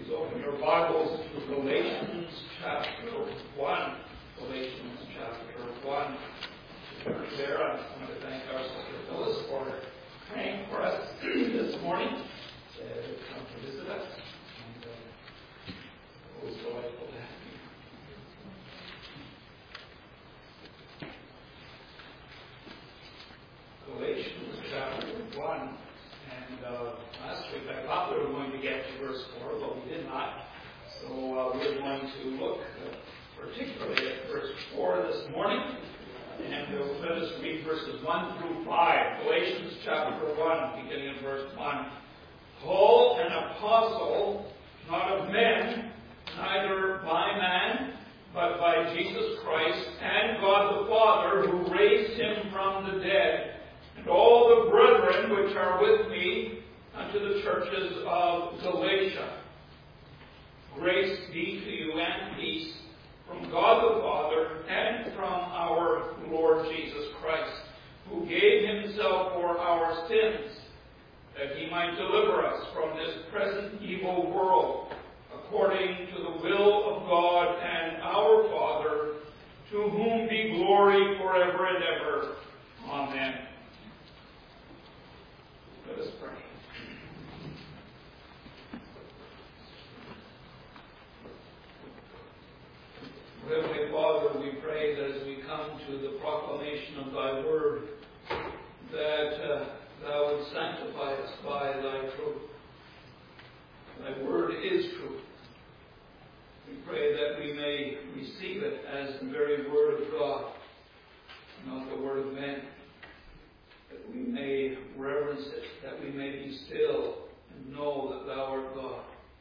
Please open your Bibles to Galatians chapter 1. Galatians chapter 1. There, I want to thank our Sister Phyllis for praying for us this morning. Come to visit us. And always delightful to have you. Galatians chapter 1. And last week I thought we were going to get to verse 4, but we did not. So we're going to look particularly at verse 4 this morning. And let us read verses 1 through 5. Galatians chapter 1, beginning in verse 1. Paul, an apostle, not of men, neither by man, but by Jesus Christ, and God the Father, who raised him from the dead, and all the brethren which are with me unto the churches of Galatia. Grace be to you and peace from God the Father and from our Lord Jesus Christ, who gave himself for our sins, that he might deliver us from this present evil world, according to the will of God and our Father, to whom be glory forever and ever. Amen. Let us pray. Heavenly Father, we pray that as we come to the proclamation of Thy Word, that Thou would sanctify us by Thy truth. Thy Word is truth. We pray that we may receive it as the very Word of God, not the Word of men. That we may reverence it, that we may be still and know that Thou art God.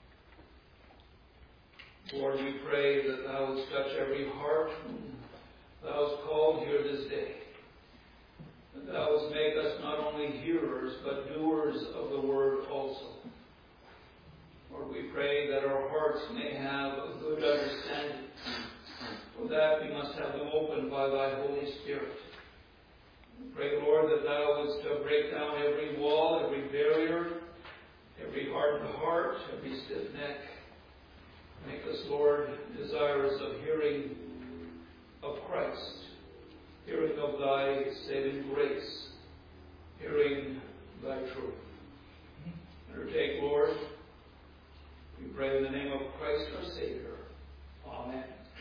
Lord, we pray that Thou wouldst touch every heart whom Thou hast called here this day. That Thou wouldst make us not only hearers, but doers of the Word also. Lord, we pray that our hearts may have a good understanding. For that we must have them opened by Thy Holy Spirit. We pray, Lord, that Thou wouldst break down every wall, every barrier, every hardened heart, every stiff neck. Make us, Lord, desirous of hearing of Christ, hearing of Thy saving grace, hearing Thy truth. Undertake, Lord, we pray in the name of Christ our Savior. Amen.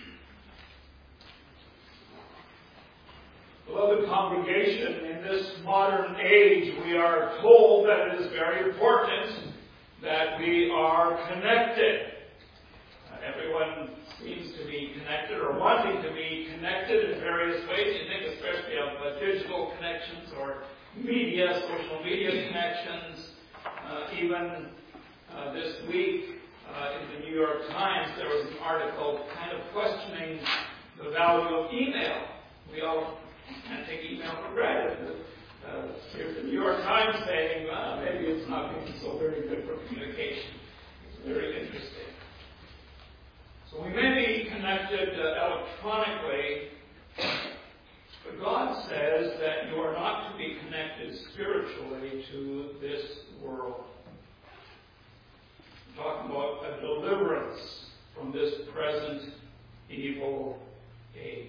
Beloved congregation, in this modern age, we are told that it is very important that we are connected. Everyone seems to be connected or wanting to be connected in various ways. You think especially of digital connections or media, social media connections. Even this week in the New York Times, there was an article kind of questioning the value of email. We all can't take email for granted. Here's the New York Times saying, maybe it's not being so very good for communication. It's very interesting. So we may be connected electronically, but God says that you are not to be connected spiritually to this world. We're talking about a deliverance from this present evil age.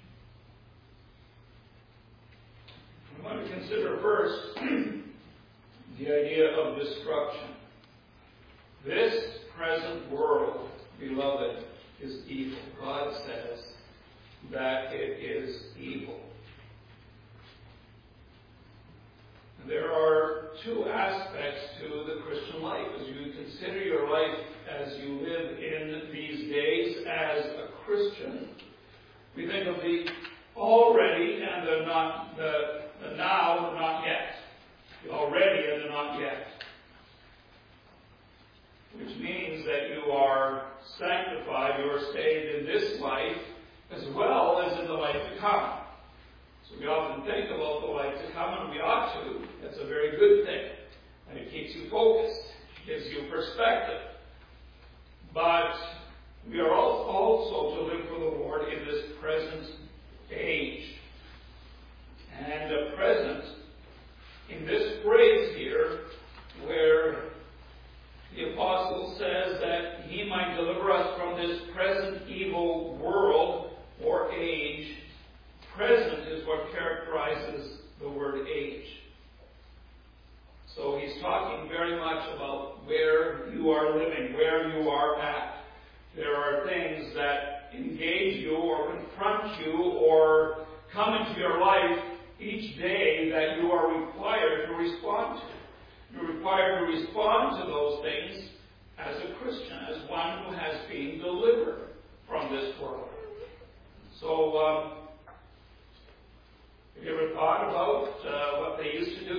We want to consider first the idea of destruction. This present world, beloved, is evil. God says that it is evil. And there are two aspects to the Christian life. As you consider your life as you live in these days as a Christian, we think of the already and the not, the now, the not yet. The already and the not yet. Which means that you are sanctified, you are saved in this life as well as in the life to come. So we often think about the life to come, and we ought to. That's a very good thing. And it keeps you focused, gives you perspective. But we are also to live for the Lord in this present age. And present, in this phrase here, where the apostle says that talking very much about where you are living, where you are at. There are things that engage you or confront you or come into your life each day that you are required to respond to. You're required to respond to those things as a Christian, as one who has been delivered from this world. So, have you ever thought about what they used to do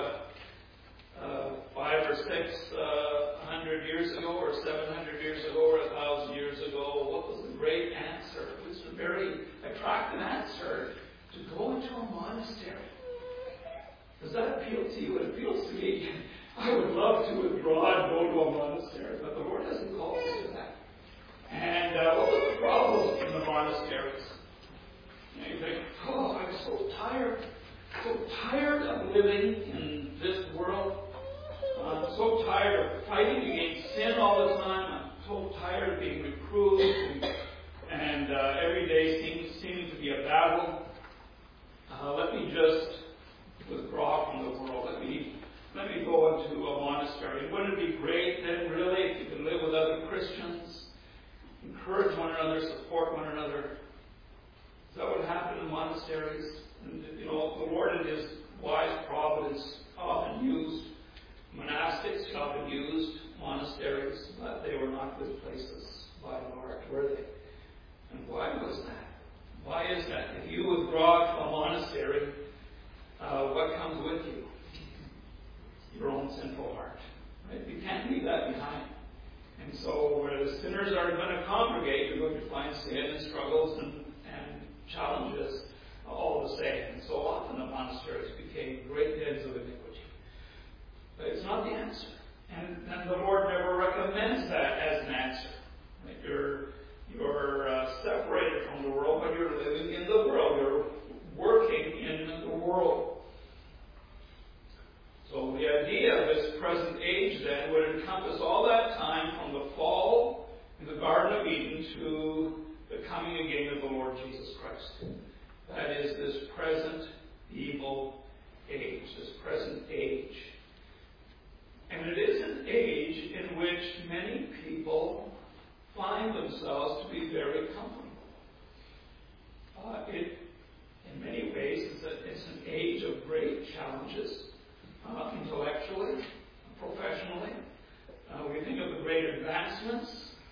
500 or 600 years ago, or 700 years ago, or 1,000 years ago? What was the great answer? It was a very attractive answer to go into a monastery. Does that appeal to you? It appeals to me. I would love to withdraw and go to a monastery, but the Lord hasn't called us to that. And what was the problem in the monasteries? And you think, oh, I'm so tired of living in this world. I'm so tired of fighting against sin all the time. I'm so tired of being reproved and every day seeming to be a battle. Let me just withdraw from the world. Let me go into a monastery. Wouldn't it be great then, really, if you could live with other Christians, encourage one another, support one another? Is that what happened in monasteries? And, the Lord in His wise providence often used monastics, He often used monasteries, but they were not good places by and large, were they? And why was that? Why is that? If you withdraw to a monastery, what comes with you? Your own sinful heart. Right? You can't leave that behind. And so where the sinners are going to congregate, you're going to find sin and struggles and challenges all the same. And so often the monasteries became great dens of iniquity. But it's not the answer. And the Lord never recommends that as an answer. Right? You're separated from the world, but you're living in the world. You're working in the world. So the idea of this present age then would encompass all that time from the fall in the Garden of Eden to the coming again of the Lord Jesus Christ. That is this present evil age, this present age. And it is an age in which many people find themselves to be very comfortable. In many ways, it's an age of great challenges. Intellectually, professionally. We think of the great advancements.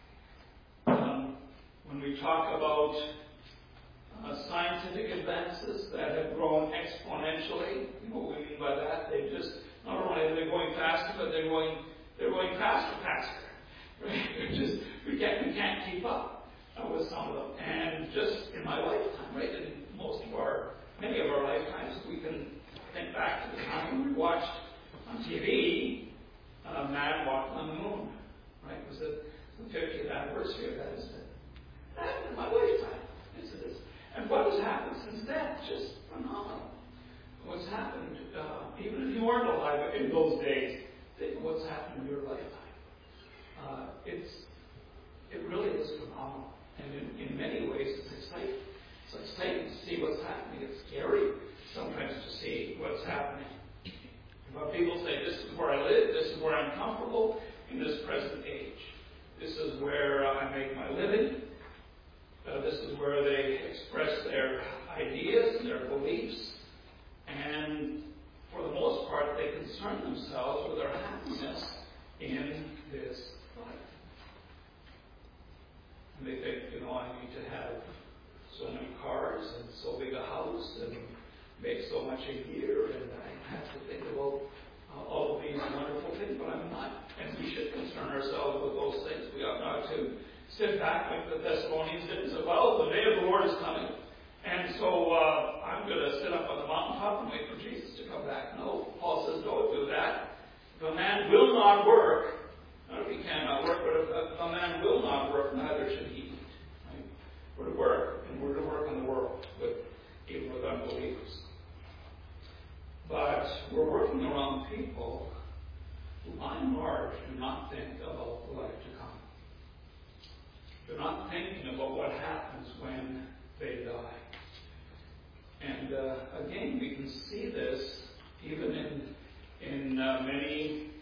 When we talk about scientific advances that have grown exponentially, what we mean by that, they just, not only are they going faster, but they're going faster. Right? We can't keep up with some of them. And just in my lifetime, right, in many of our lifetimes, we can think back to the time when we watched on TV Man Walking on the Moon. Right? It was the 50th anniversary of that, isn't it? That happened in my lifetime. Yes, it is. And what has happened since then? Just phenomenal. What's happened, even if you weren't alive in those days, think of what's happened in your lifetime. It really is phenomenal. And in many ways, it's exciting. It's exciting to see what's happening. It's scary sometimes to see what's happening. But people say, this is where I live, this is where I'm comfortable in this present age. This is where I make my living. This is where they express their ideas, their beliefs. And for the most part, they concern themselves with their happiness in this life. And they think, I need to have so many cars and so big a house and make so much a year, and I have to think about all of these wonderful things, but I'm not. And we should concern ourselves with those things. We ought not to sit back like the Thessalonians did and say, well, the day of the Lord is coming, and so I'm going to sit up on the mountaintop and wait for Jesus to come back. No, Paul says, don't do that. If a man will not work, not if he cannot work, but if a man will not work, neither should he eat. Right? We're to work, and we're to work in the world, even with unbelievers. But we're working around people who, by and large, do not think about the life to come. They're not thinking about what happens when they die. And again, we can see this even in many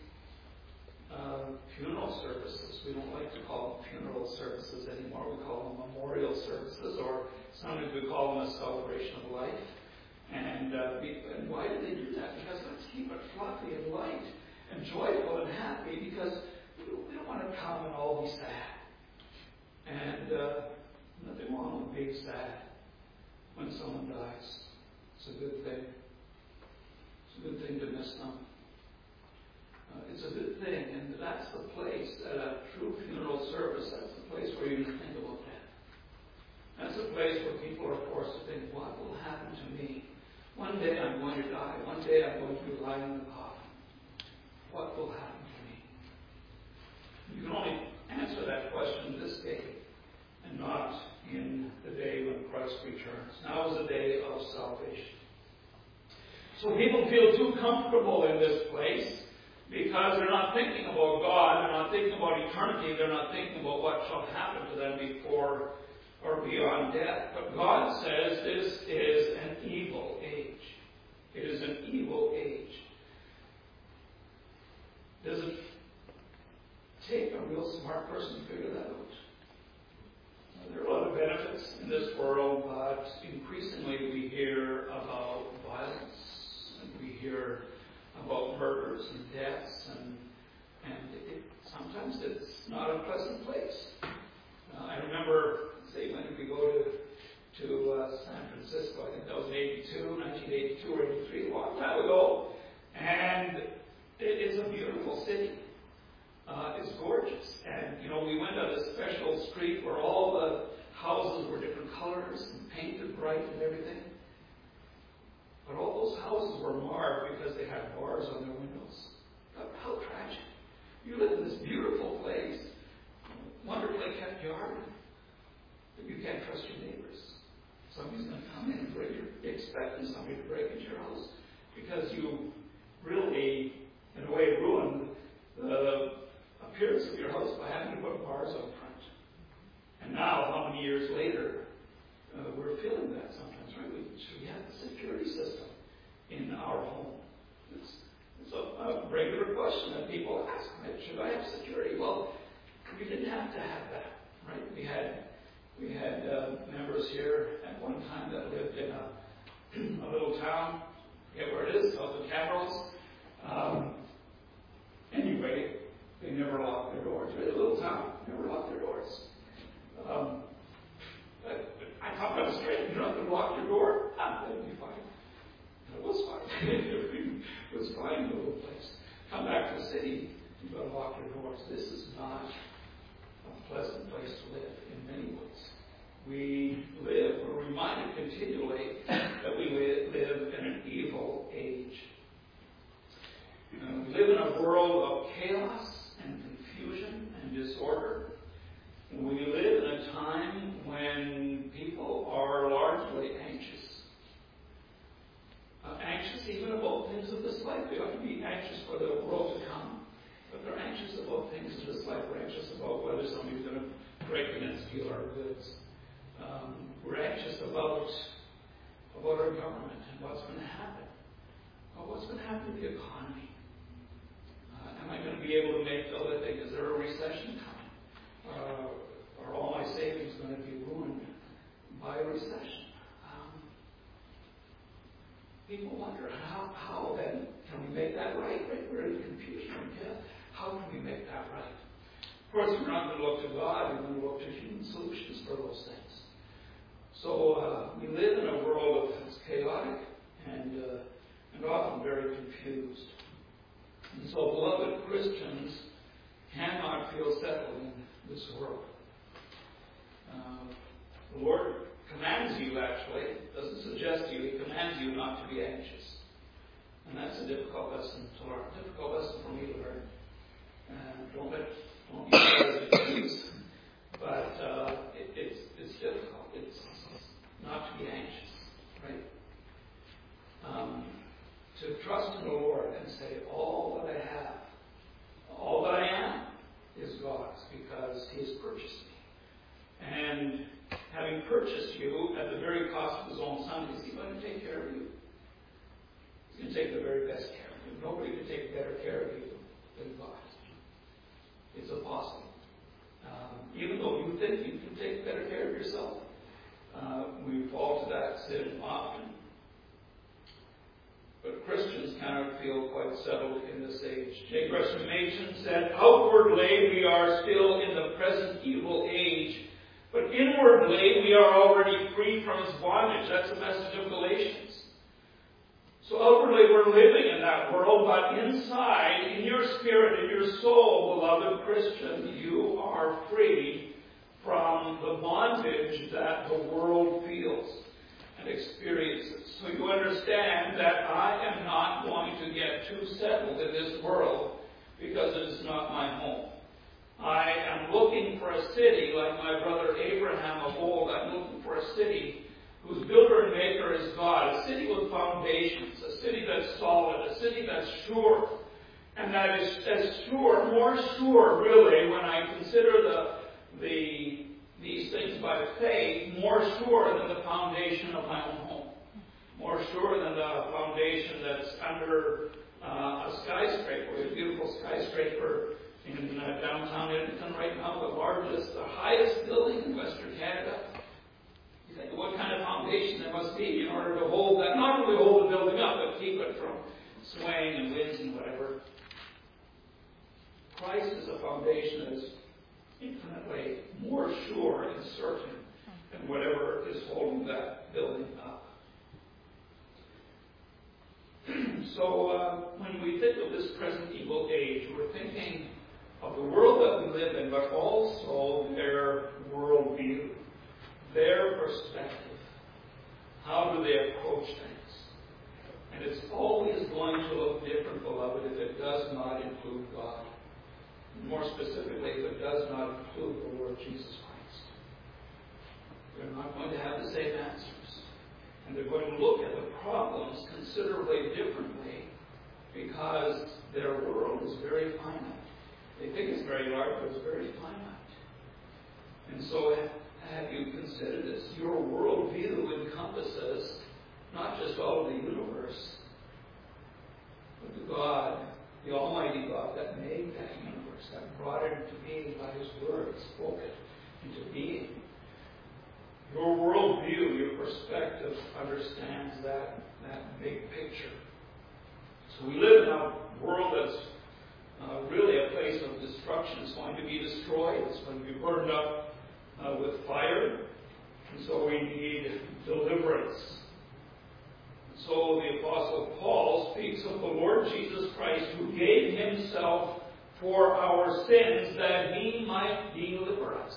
funeral services. We don't like to call them funeral services anymore. We call them memorial services, or sometimes we call them a celebration of life. And why do they do that? Because let's keep it fluffy and light and joyful and happy, because we don't want to come and all be sad. And nothing wrong with being sad when someone dies. It's a good thing. It's a good thing to miss them. It's a good thing, and that's the place, at a true funeral service, that's the place where you think about death. That's a place where people are forced to think, what will happen to me? One day I'm going to die. One day I'm going to be lying in the coffin. What will happen to me? You can only answer that question this day, and not in the day when Christ returns. Now is the day of salvation. So people feel too comfortable in this place because they're not thinking about God, they're not thinking about eternity, they're not thinking about what shall happen to them before or beyond death. But God says this is an evil age. It is an evil age. Does it take a real smart person to figure that out? There are a lot of benefits in this world, but increasingly we hear about violence, and we hear about murders and deaths, and sometimes it's not a pleasant place. I remember, say, when we go to San Francisco, I think that was in 1982 or 83, a long time ago, and it's a beautiful city. It's gorgeous. And, we went on a special street where all the houses were different colors and painted bright and everything. But all those houses were marred because they had bars on their windows. How tragic. You live in this beautiful place, wonderfully kept yard, but you can't trust your neighbors. Somebody's going to come in and expecting somebody to break into your house because you really, in a way, ruined the appearance of your house by having to put bars out front. And now, how many years later, we're feeling that sometimes, right? We have the security system in our home. It's a regular question that people ask, right? Should I have security? Well, we didn't have to have that, right? We had members here at one time that lived in a little town, I forget where it is, called the Camrose. Anyway, they never locked their doors. Right? A little town, never locked their doors. I thought that was strange. You don't have to lock your door. That would be fine. And it was fine. It was fine in the little place. Come back to the city, you've got to lock your doors. This is not a pleasant place to live in many ways. We're reminded continually that we live in an evil age. We live in a world of chaos and confusion and disorder. We live in a time when people are largely anxious. Anxious even about things of this life. They ought to be anxious for the world to come, but they're anxious about things of this life. We're anxious about whether somebody's going to break in and steal our goods. We're anxious about our government and what's going to happen. What's going to happen to the economy? Am I going to be able to make a living? Is there a recession coming? Are all my savings going to be ruined by a recession? People wonder, how then can we make that right? We're in confusion. How can we make that right? Of course, we're not going to look to God. We're going to look to human solutions for those things. So we live in a world that's chaotic and often very confused. And so, beloved Christians cannot feel settled in this world. The Lord commands you, actually, doesn't suggest to you, He commands you not to be anxious. And that's a difficult lesson to learn, a difficult lesson for me to learn. Don't use that as an excuse, but it's difficult. It's not to be anxious, right? To trust in the Lord and say, all that I have, all that I am, is God's, because He has purchased me. And having purchased you at the very cost of His own Son, is He going to take care of you? He's going to take the very best care of you. Nobody can take better care of you than God. settled in this age. J. Gresham Machen said, outwardly we are still in the present evil age, but inwardly we are already free from its bondage. That's the message of Galatians. So outwardly we're living in that world, but inside, in your spirit, in your soul, beloved Christian, you are free from the bondage that the world feels and experiences. So you understand that I am not going to get too settled in this world because it is not my home. I am looking for a city like my brother Abraham of old. I'm looking for a city whose builder and maker is God, a city with foundations, a city that's solid, a city that's sure, and that is as sure, more sure really, when I consider these things by faith, more sure than the foundation of my own home, more sure than the foundation that's under a skyscraper. We have a beautiful skyscraper in downtown Edmonton right now, the highest building in Western Canada. You think, what kind of foundation there must be in order to hold that, not only hold the building up, but keep it from swaying and winds and whatever. Christ is a foundation that is infinitely more sure and certain than whatever is holding that building up. So when we think of this present evil age, we're thinking of the world that we live in, but also their worldview, their perspective. How do they approach things? And it's always going to look different, beloved, if it does not include God. More specifically, if it does not include the Lord Jesus Christ. They're not going to have the same answers. And they're going to look at the problems considerably differently because their world is very finite. They think it's very large, but it's very finite. And so have you considered this? Your worldview encompasses not just all of the universe, but the God, the Almighty God that made that universe, that brought it into being by His Word, spoke it into being. Your worldview, your perspective understands that big picture. So we live in a world that's really a place of destruction. It's going to be destroyed. It's going to be burned up with fire. And so we need deliverance. So the Apostle Paul speaks of the Lord Jesus Christ, who gave Himself for our sins that He might deliver us.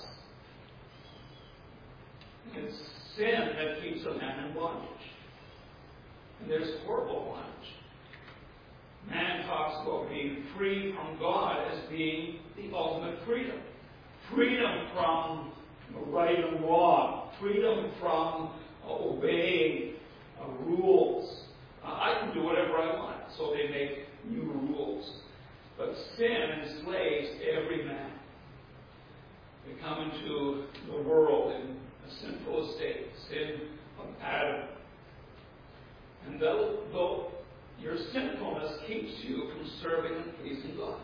It's sin that keeps a man in bondage. And there's horrible bondage. Man talks about being free from God as being the ultimate freedom. Freedom from right and wrong. Freedom from obeying rules. I can do whatever I want, so they make new rules. But sin enslaves every man. We come into the world in a sinful state, sin of Adam. And though your sinfulness keeps you from serving and pleasing God.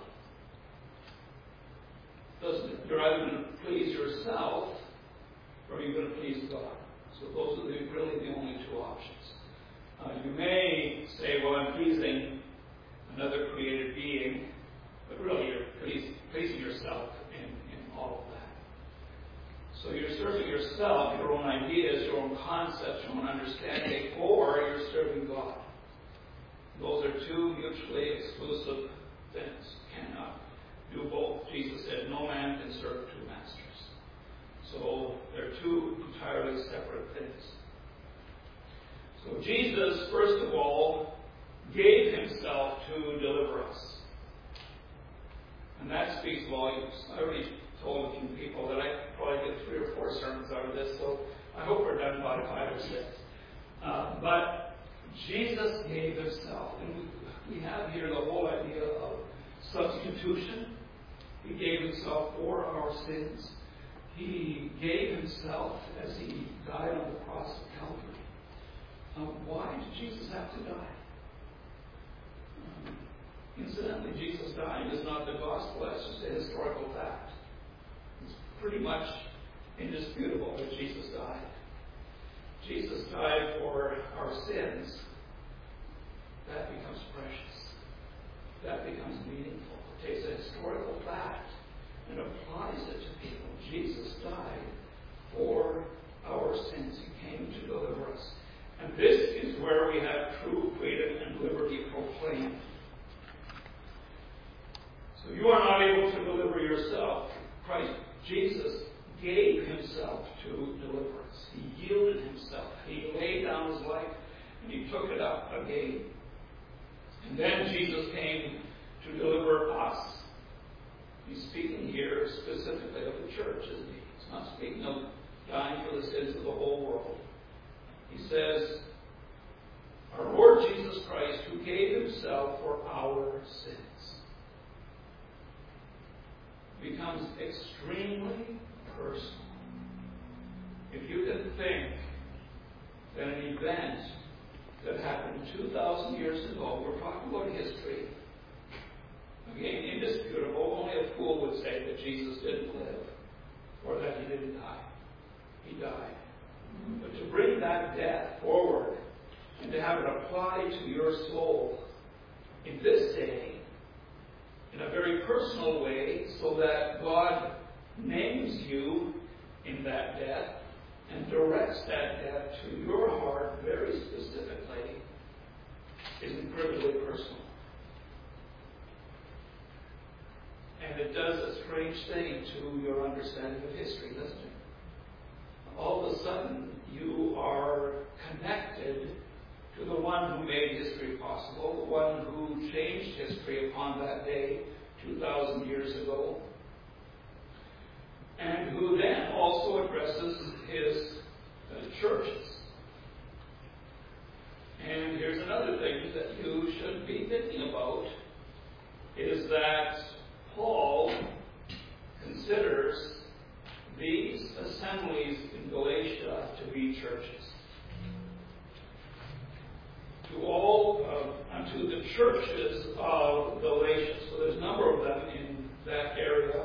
You're either going to please yourself or you're going to please God. So those are really the only two options. You may say, well, I'm pleasing another created being, but really you're pleasing yourself in all of that. So you're serving yourself, your own ideas, your own concepts, your own understanding, or you're serving God. Those are two mutually exclusive things. You cannot do both. Jesus said, no man can serve two masters. So they're two entirely separate things. So Jesus, first of all, gave Himself to deliver us. And that speaks volumes. I already told a few people that I could probably get 3 or 4 sermons out of this, so I hope we're done by 5 or 6. But Jesus gave Himself. And we have here the whole idea of substitution. He gave Himself for our sins. He gave Himself as He died on the cross of Calvary. Why did Jesus have to die? Incidentally, Jesus dying is not the gospel. That's just a historical fact. It's pretty much indisputable that Jesus died. Jesus died for our sins. That becomes precious. that becomes meaningful. It takes a historical fact and applies it to people. Jesus died for our sins. He came to deliver us. And this is where we have true freedom and liberty proclaimed. So you are not able to deliver yourself. Christ Jesus gave himself to deliver us. He yielded himself. He laid down his life and he took it up again. And then Jesus came to deliver us. He's speaking here specifically of the church, isn't he? He's not speaking of dying for the sins of the whole world. He says, our Lord Jesus Christ, who gave himself for our sins, becomes extremely personal. If you can think that an event that happened 2,000 years ago, we're talking about history, again, indisputable, only a fool would say that Jesus didn't live or that he didn't die. He died. But to bring that death forward and to have it apply to your soul in this day, in a very personal way, so that God names you in that death and directs that death to your heart very specifically, is incredibly personal. And it does a strange thing to your understanding of history, doesn't it? All of a sudden, you are connected to the one who made history possible, the one who changed history upon that day 2,000 years ago, and who then also addresses his churches. And here's another thing that you should be thinking about, is that Paul considers these assemblies in Galatia to be churches. Unto the churches of Galatia. So there's a number of them in that area.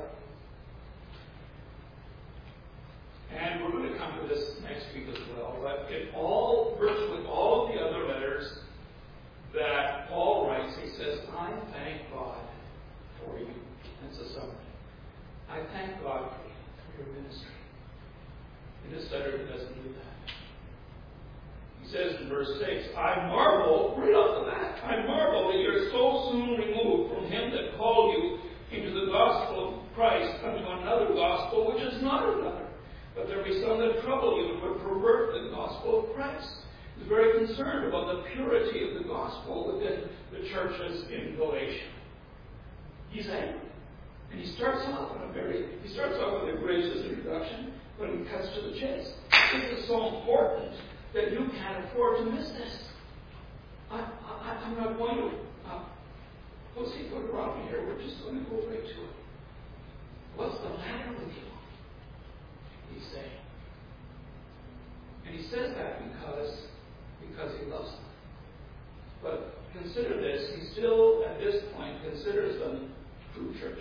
And we're going to come to this next week as well. But in virtually all of the other letters that Paul writes, he says, I thank God for you. That's a summary. I thank God for your ministry. In this letter, he doesn't do that. He says in verse 6, I marvel, right off the bat, I marvel that you're so soon removed from him that called you into the gospel of Christ unto another gospel, which is not another. But there be some that trouble you and would pervert the gospel of Christ. He's very concerned about the purity of the gospel within the churches in Galatia. He's angry. And he starts off with a gracious introduction, but he cuts to the chase. This is so important that you can't afford to miss this. I'm not going to put around me here. We're just going to go right to it. What's the matter with you? He's saying. And he says that because he loves them. But consider this, he still, at this point, considers them true churches.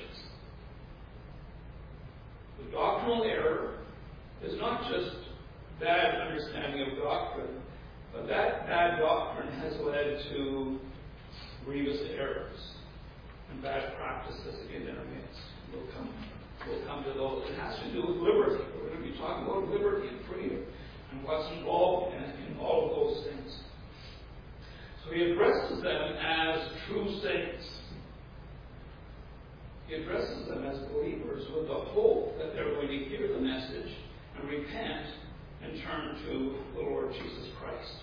The doctrinal error is not just bad understanding of doctrine, but that bad doctrine has led to grievous errors and bad practices in their midst. We'll come to those. It has to do with liberty. We're going to be talking about liberty and freedom and what's involved in all of those things. So he addresses them as true saints. He addresses them as believers with the hope that they're going to hear the message and repent and turn to the Lord Jesus Christ.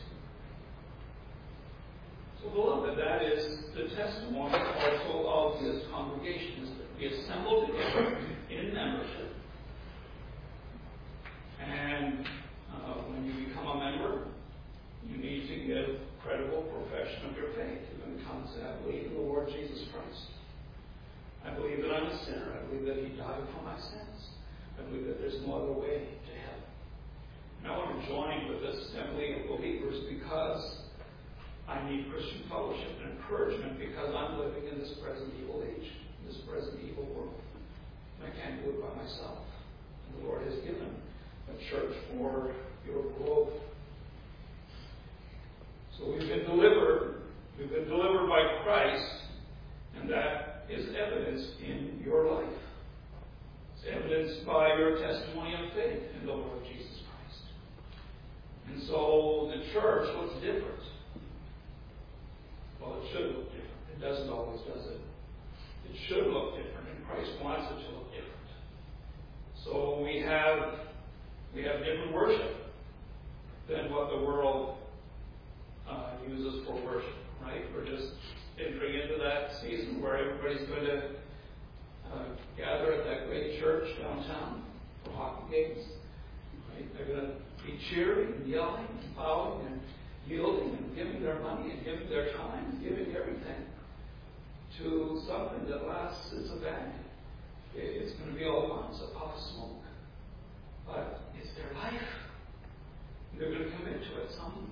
So, beloved, that is the testimony also of this congregation, is that we assemble together in membership. And when you become a member, you need to give credible profession of your faith. You're going to come and say, I believe in the Lord Jesus Christ. I believe that I'm a sinner. I believe that he died for my sins. I believe that there's no other way to heaven. And I want to join with this assembly of believers because I need Christian fellowship and encouragement, because I'm living in this present evil age, in this present evil world. And I can't do it by myself. And the Lord has given a church for your growth. So we've been delivered. We've been delivered by Christ. And their testimony of faith in the Lord Jesus Christ. And so the church looks different. Well, it should look different. It doesn't always, does it? It should look different, and Christ wants it to look different. So we have different worship than what the world uses for worship, right? We're just entering into that season where everybody's going to gather at that great church downtown for hockey games. Right? They're going to be cheering and yelling and bowing and yielding and giving their money and giving their time and giving everything to something that lasts as a vanity. It's going to be all once a pot of smoke. But it's their life. They're going to commit to it. Some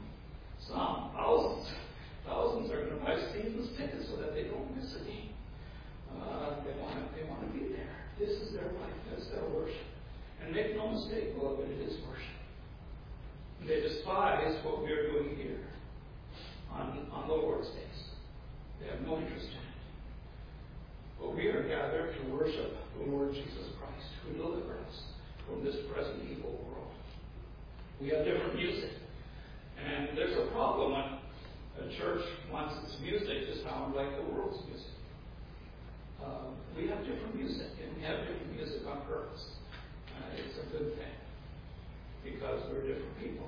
thousands are going to buy season's tickets so that they don't miss a game. They want to be there. This is their life. That's their worship. And make no mistake, beloved, it is worship. They despise what we are doing here on the Lord's days. They have no interest in it. But we are gathered to worship the Lord Jesus Christ, who delivered us from this present evil world. We have different music. And there's a problem when a church wants its music to sound like the world's music. We have different music, and we have different music on purpose. It's a good thing, because we're different people.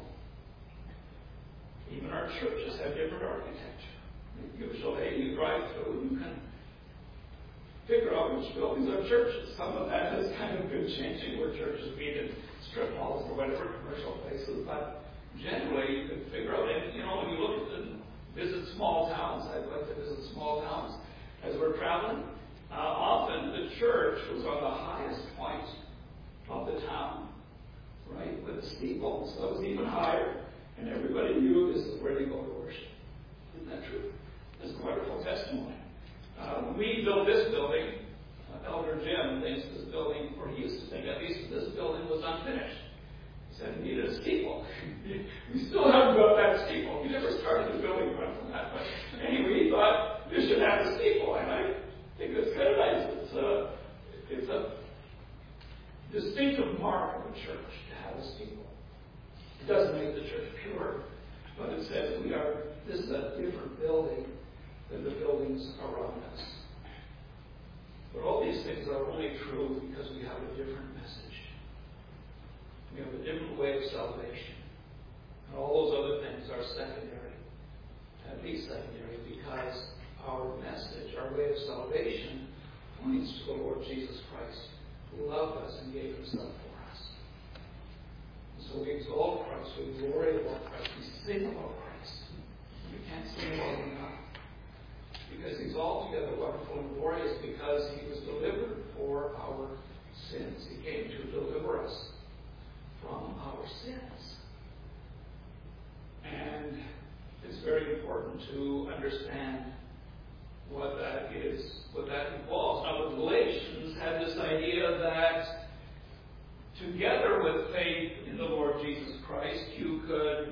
Even our churches have different architecture. Usually, you drive through, you can figure out which buildings are churches. Some of that has kind of been changing, where churches meet in strip malls or whatever, commercial places, but generally you can figure out, and when you look at visit small towns, I'd like to visit small towns as we're traveling. Often the church was on the highest point of the town, right, with a steeple, so it was even higher, and everybody knew this is where they go to worship. Isn't that true? That's a wonderful testimony. We built this building. Elder Jim thinks this building, or he used to think at least this building was unfinished. He said we needed a steeple. We still haven't got that steeple. We never started the building run from that. But anyway, he thought this should have a steeple, and I think it's kind of nice. It's a distinctive mark of a church to have a steeple. It doesn't make the church pure, but it says this is a different building than the buildings around us. But all these things are only true because we have a different message. We have a different way of salvation. And all those other things are secondary, at least secondary, because our message, our way of salvation, points to the Lord Jesus Christ, who loved us and gave himself for us. And so we exalt Christ, we glory about Christ, we sing about Christ. We can't sing about him enough. Because he's altogether wonderful and glorious, because he was delivered for our sins. He came to deliver us from our sins. And it's very important to understand what that is, what that involves. Now, the Galatians had this idea that together with faith in the Lord Jesus Christ, you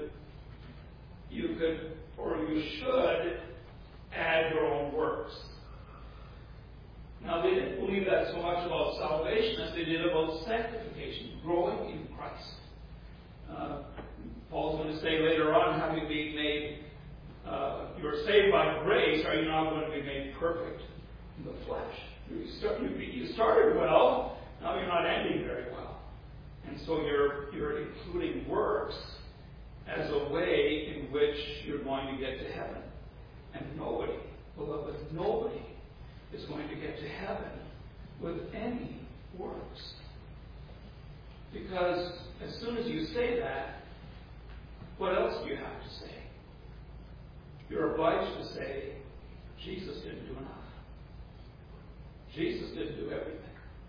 should add your own works. Now, they didn't believe that so much about salvation as they did about sanctification, growing in Christ. Paul's going to say later on, having been made, you're saved by grace, are you not going to be made perfect in the flesh? You started well, now you're not ending very well. And so you're including works as a way in which you're going to get to heaven. And nobody, beloved, nobody is going to get to heaven with any works. Because as soon as you say that, what else do you have to say? You're obliged to say, Jesus didn't do enough. Jesus didn't do everything.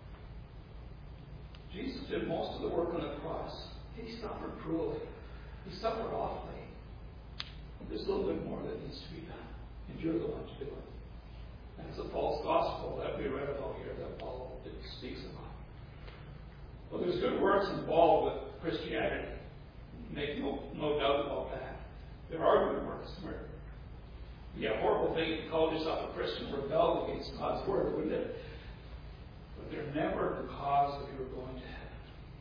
Jesus did most of the work on the cross. He suffered cruelly. He suffered awfully. There's a little bit more that needs to be done. And you're the one to do it. And it's a false gospel that we read about here that Paul speaks about. Well, there's good works involved with Christianity. Make no doubt about that. There are good works. It'd be a horrible thing if you called yourself a Christian and rebelled against God's word, wouldn't it? But they're never the cause of your going to heaven.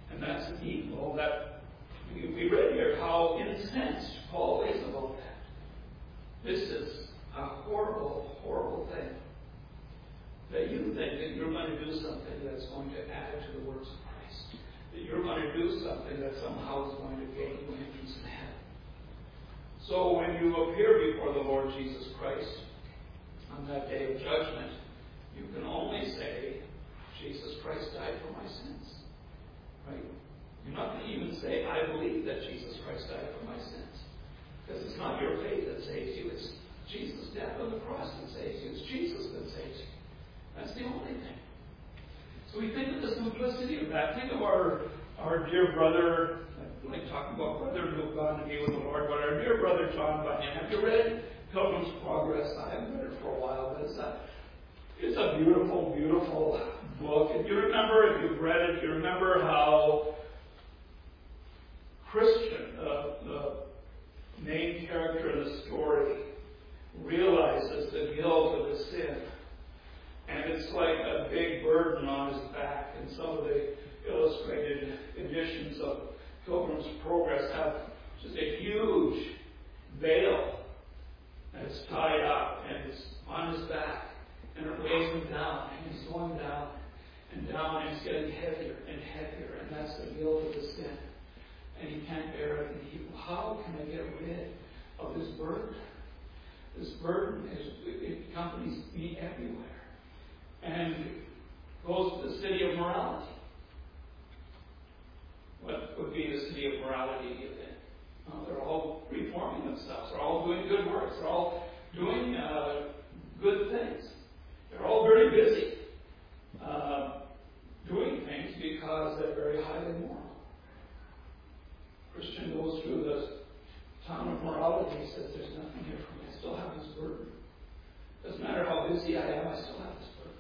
And that's an evil that we read here how incensed Paul is about that. This is a horrible, horrible thing. That you think that you're going to do something that's going to add to the works of Christ. That you're going to do something that somehow is going to gain you entrance to heaven. So when you appear before the Lord Jesus Christ on that day of judgment, you can only say, Jesus Christ died for my sins. Right? You're not going to even say, I believe that Jesus Christ died for my sins. Because it's not your faith that saves you. It's Jesus' death on the cross that saves you. It's Jesus that saves you. That's the only thing. So we think of the simplicity of that. Think of our dear brother, I like talking about brothers who have gone to be with the Lord, but our dear brother John Bunyan. Have you read Pilgrim's Progress? I haven't read it for a while, but it's a beautiful, beautiful book. If you've read it, you remember how Christian, the main character in the story, realizes the guilt of his sin. And it's like a big burden on his back. And some of the illustrated editions of Pilgrim's Progress have just a huge veil. And it's tied up and it's on his back. And it weighs him down. And he's going down and down. And it's getting heavier and heavier. And that's the guilt of the sin. And he can't bear it. And how can I get rid of this burden? This burden it accompanies me everywhere. And goes to the city of morality. What would be the city of morality, do you think? Well, they're all reforming themselves. They're all doing good works. They're all doing good things. They're all very busy doing things because they're very highly moral. Christian goes through the town of morality. He says, there's nothing here for me. I still have this burden. Doesn't matter how busy I am, I still have this burden.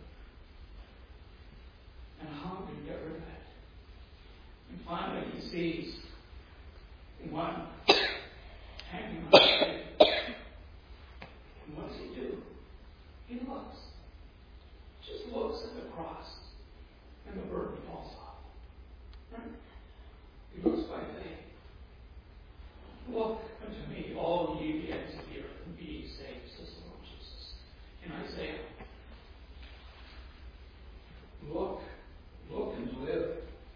And how can you get rid of it? And finally he sees one hanging on the tree. And what does he do? He looks. Just looks at the cross. And the burden falls off. Right? He looks by faith. Look unto me, all ye the ends of the earth, and be ye saved, says the Lord Jesus. In Isaiah, look and live.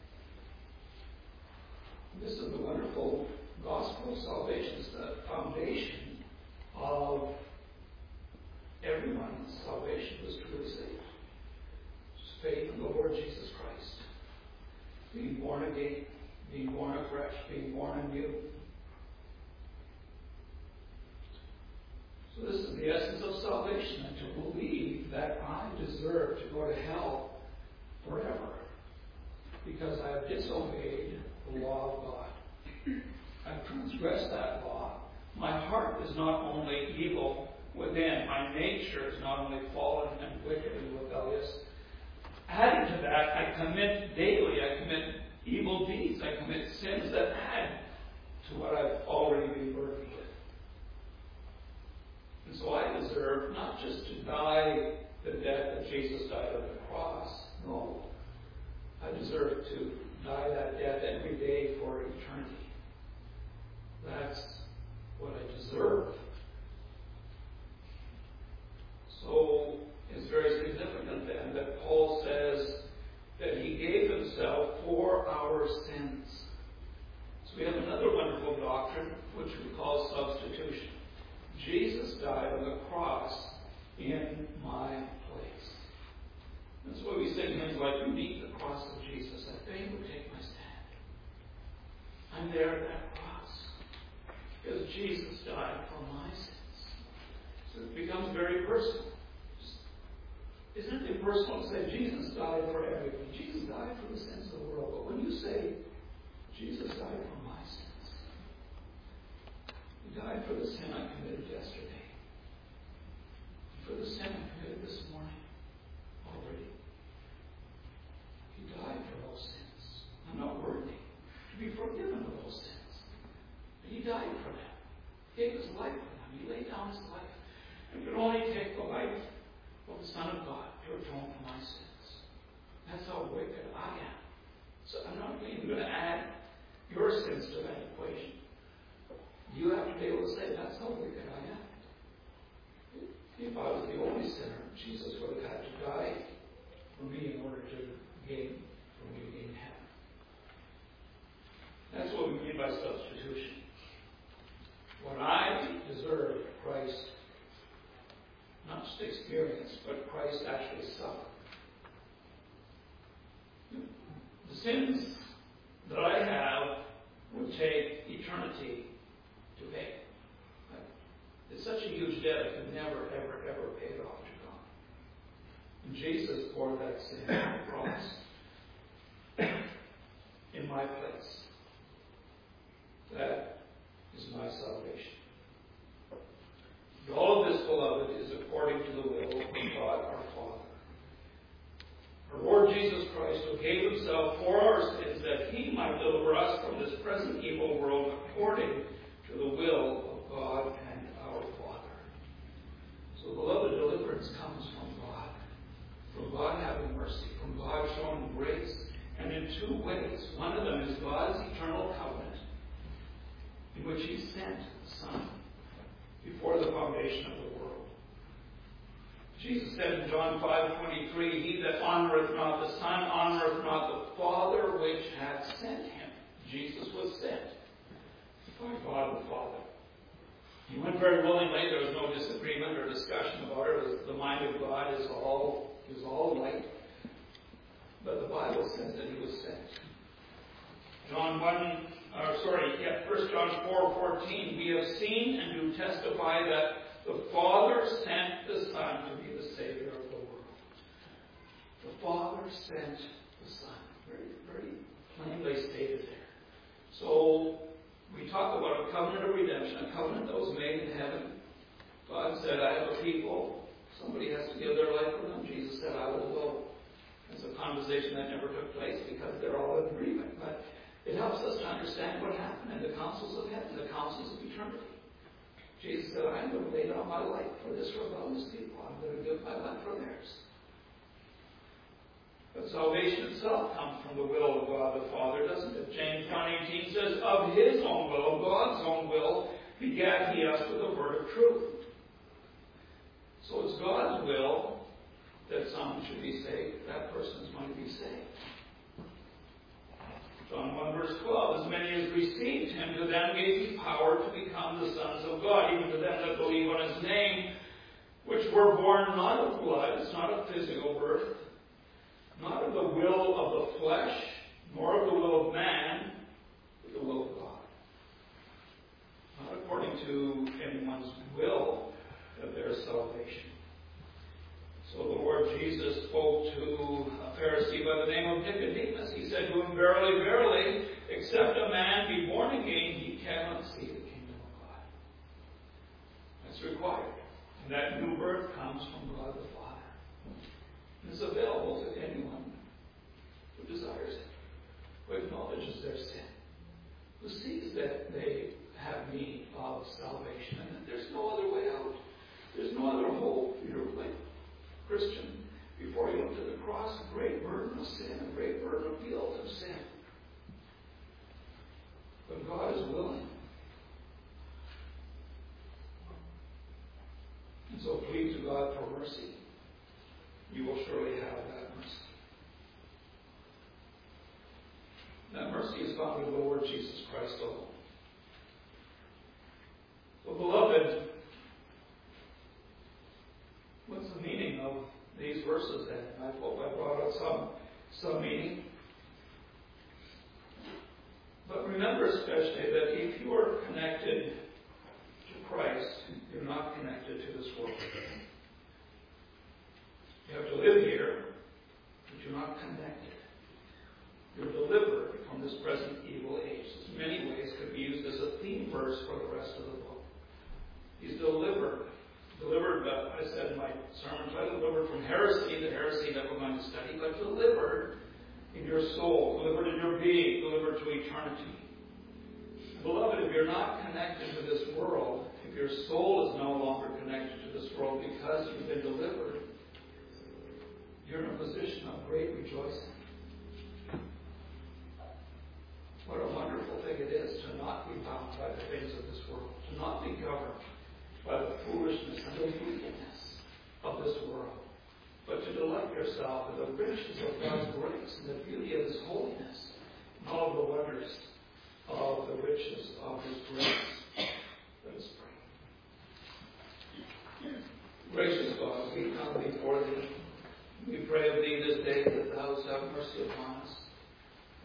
This is the wonderful gospel of salvation. It's the foundation of everyone's salvation was truly saved. Just faith in the Lord Jesus Christ. Being born again, being born afresh, being born anew. So this is the essence of salvation, and to believe that I deserve to go to hell forever because I have disobeyed the law of God. I've transgressed that law. My heart is not only evil within, my nature is not only fallen and wicked and rebellious. Adding to that, I commit evil deeds. I commit sins that add to what I've already been burdened with. And so I deserve not just to die the death that Jesus died on the cross. No. I deserve to die that death every day for eternity. That's what I deserve. So it's very significant then that Paul says that he gave himself for our sins. So we have another wonderful doctrine which we call substitution. Jesus died on the cross in my place. That's why we sing hymns like, beneath the cross of Jesus, I fain would take my stand. I'm there at that cross because Jesus died for my sins. So it becomes very personal. Isn't it impersonal to say Jesus died for everything? Jesus died for the sins of the world. But when you say Jesus died for my sins, he died for the sin I committed yesterday, for the sin I committed this morning already. He died for those sins. I'm not worthy to be forgiven of those sins. But he died for them. He gave his life for them. He laid down his life. And could only take the life of the Son of God to atone for my sins. That's how wicked I am. So I'm not even going to sins that I have would take eternity to pay. It's such a huge debt, I could never, ever, ever pay it off to God. And Jesus bore that sin on the cross in my place. That is my salvation. And all of this, beloved, is according to the will of God our Father. Our Lord Jesus Christ, who gave himself for our sins, that he might deliver us from this present evil world according to the will of God and our Father. So, beloved, deliverance comes from God having mercy, from God showing grace, and in two ways. One of them is God's eternal covenant, in which he sent the Son before the foundation of the world. Jesus said in John 5:23, he that honoreth not the Son honoreth not the Father which hath sent him. Jesus was sent by God the Father. He went very willingly. There was no disagreement or discussion about it. The mind of God is all light. But the Bible says that he was sent. 1 John 4:14, we have seen and do testify that the Father sent the Son to be the Savior of the world. The Father sent the Son. Very, very plainly stated there. So, we talk about a covenant of redemption, a covenant that was made in heaven. God said, I have a people. Somebody has to give their life for them. Jesus said, I will go. It's a conversation that never took place because they're all in agreement. But it helps us to understand what happened in the councils of heaven, the councils of eternity. Jesus said, I'm going to lay down my life for this rebellious people. I'm going to give my life for theirs. But salvation itself comes from the will of God the Father, doesn't it? James 1:18 says, of his own will, of God's own will, begat he us with the word of truth. So it's God's will that someone should be saved. That person is going to be saved. John 1:12, as many as received him, to them gave he power to become the sons of God, even to them that believe on his name, which were born not of blood, it's not of physical birth, not of the will of the flesh, nor of the will of man, but the will of God. Not according to anyone's will that there is salvation. So the Lord Jesus spoke to a Pharisee by the name of Nicodemus. He said to him, verily, verily, except a man be born again, he cannot see the kingdom of God. That's required. And that new birth comes from God the Father. And it's available to anyone who desires it, who acknowledges their sin, who sees that they have need of salvation, and that there's no other way out. There's no other hope for your life. Christian, before you look to the cross, a great burden of sin, a great burden of guilt of sin. But God is willing. And so plead to God for mercy. You will surely have that mercy. That mercy is found in the Lord Jesus Christ alone. So, beloved, what's the meaning of these verses then? I hope I brought out some meaning. But remember especially that if you are connected to Christ, you're not connected to this world. You have to live here, but you're not connected. You're delivered from this present evil age. This in many ways could be used as a theme verse for the rest of the book. He's delivered, I said in my sermon title, delivered from heresy, the heresy that we're going to study, but delivered in your soul, delivered in your being, delivered to eternity. Beloved, if you're not connected to this world, if your soul is no longer connected to this world because you've been delivered, you're in a position of great rejoicing. What a wonderful thing it is to not be bound by the things of this world, to not be governed by the foolishness and the wickedness of this world, but to delight yourself in the riches of God's grace and the beauty of His holiness and all of the wonders of the riches of His grace. Let us pray. Gracious God, we come before Thee. We pray of Thee this day that Thou have mercy upon us.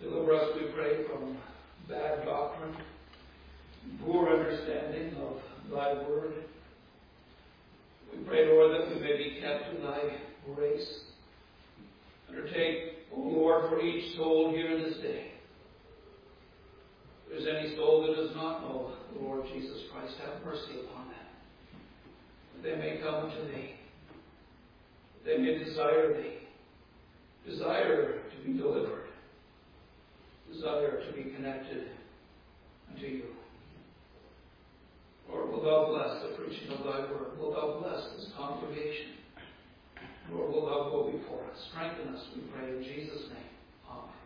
Deliver us, we pray, from bad doctrine, poor understanding of thy word. We pray, Lord, that we may be kept in thy grace. Undertake, O Lord, for each soul here this day. If there's any soul that does not know the Lord Jesus Christ, have mercy upon them. That they may come to thee. That they may desire thee. Desire to be delivered. Desire to be connected unto you. Lord, wilt thou bless the preaching of thy word? Wilt thou bless this congregation? Lord, wilt thou go before us? Strengthen us, we pray, in Jesus' name. Amen.